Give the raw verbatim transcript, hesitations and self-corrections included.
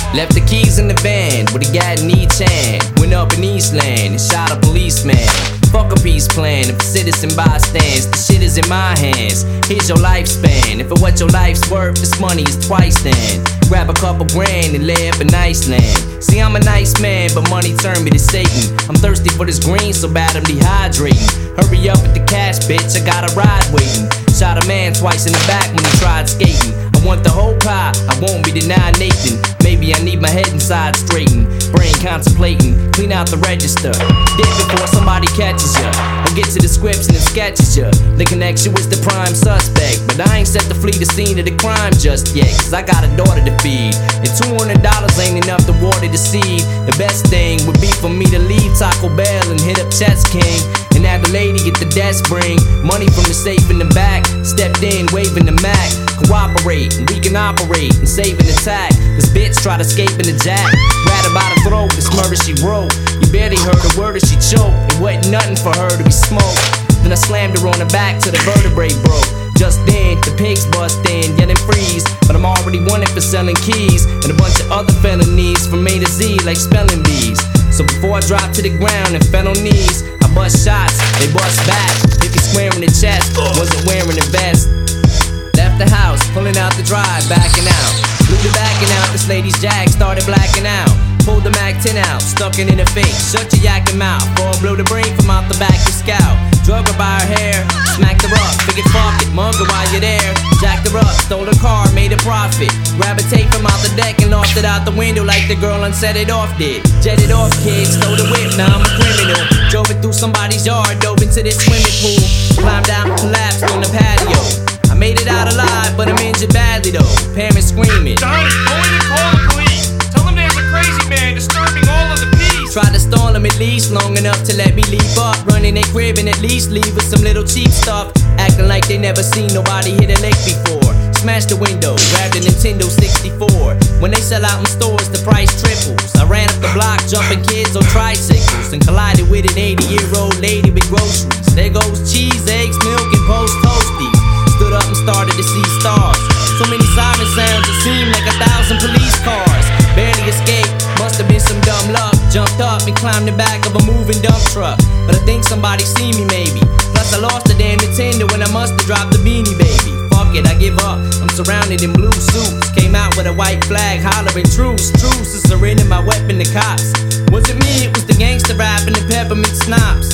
Left the keys in the van with a gat in each hand. Went up in Eastland and shot a policeman. Fuck a peace plan if a citizen bystands. The shit is in my hands. Here's your lifespan. If it what your life's worth, this money is twice then. Grab a couple grand and lay up in Iceland. See, I'm a nice man, but money turned me to Satan. I'm thirsty for this green so bad I'm dehydrating. Hurry up with the cash, bitch, I got a ride waiting. Shot a man twice in the back when he tried skating. I want the whole pie, I won't be denied Nathan. Maybe I need my head inside straightened. Brain contemplating, clean out the register. Dip before somebody catches ya, or get to the scripts and it sketches ya. The connection was the prime suspect, but I ain't set to flee the scene of the crime just yet. Cause I got a daughter to feed, and two hundred dollars ain't enough to water the seed. The best thing would be for me to leave Taco Bell and hit up Chess King. And have the lady at the desk bring money from the safe in the back. Stepped in, waving the Mac. Cooperate, and we can operate and save an attack. This bitch tried to escape in the jack. Grab her by the throat, this murder she wrote. You barely heard a word as she choked. It wasn't nothing for her to be smoked. Then I slammed her on the back till the vertebrae broke. Just then, the pigs bust in, yelling freeze. But I'm already wanted for selling keys and a bunch of other felonies from A to Z like spelling bees. So before I dropped to the ground and fell on knees, I bust shots, they bust back. Hit me square in the chest, wasn't wearing a vest. Left the house, pulling out the drive, backing out. Blew the backing out, this lady's jag started blacking out. Pulled the Mac ten out, stuck it in her face. Shut your yakking mouth, before I blow the brain from out the back of scout. Drug her by her hair, smacked her up, figured fuck it, mug her while you're there. Jacked her up, stole her car, made a profit. Grab a tape from out the deck and lost it out the window like the girl on Set It Off did. Jetted off, kids, stole the whip, now I'm a criminal. Drove it through somebody's yard, dove into this swimming pool. Climbed out and collapsed on the patio. I made it out alive, but I'm injured badly though. Parents screaming. Donnie, go in and call the police. Tell them there's a crazy man disturbing all of the peace. Tried to stall him at least long enough to let me leap up. Running their crib and at least leave with some little cheap stuff. Acting like they never seen nobody hit a lick before. Smashed the window, grabbed a Nintendo sixty-four. When they sell out in stores, the price triples. I ran up the block, jumping kids on tricycles, and collided with an eighty-year-old lady with groceries. There goes cheese, eggs, milk, and post toasties. Stood up and started to see stars. So many siren sounds, it seemed like a thousand police cars. Barely escaped, must have been some dumb luck. Jumped up and climbed the back of a moving dump truck. But I think somebody seen me maybe. Plus I lost the damn Nintendo when I must have dropped the Beanie Baby. Fuck it, I give up, I'm surrounded in blue suits. Came out with a white flag, hollering truce, truce. To surrender my weapon to cops. Wasn't me, it was the gangster rapping the peppermint schnapps.